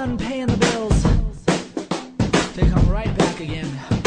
done paying the bills, they come right back again.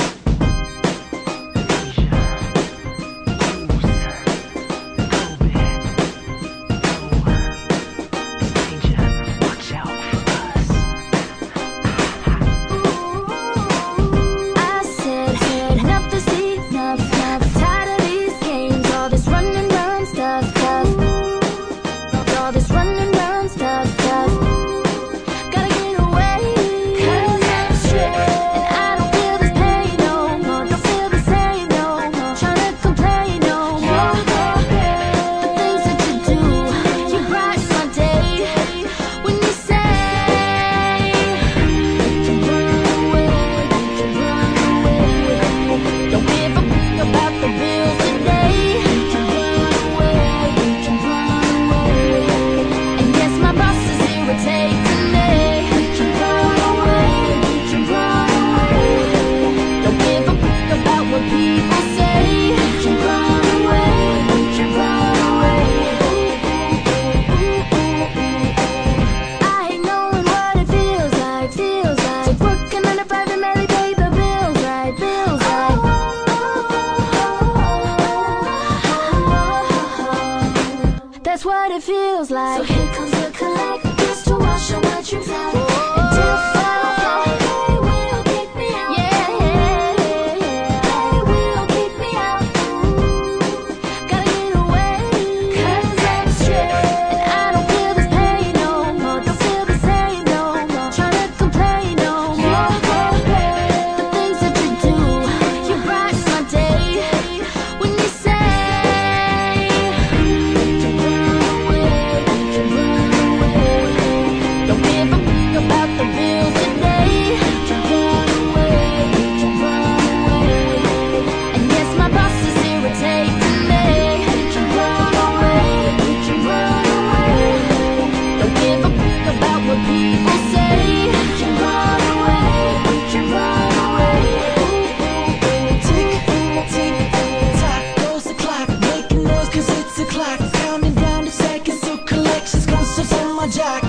That's what it feels like. So here comes the collect, just to wash all my dreams out. Until Friday, they will kick me out. They will kick me out. Gotta get away, 'cause I'm stressed, and I don't feel this pain no more. Don't feel the same no more. Tryna complain no more. The things that you do, you brighten my day. When you say about the bills today, and yes, my boss is irritating me. Run away, don't give a fuck about what people say. Run away, Tick, tick, tock goes the clock, making noise 'cause it's o'clock. Counting down the seconds till collections come, so on my jock.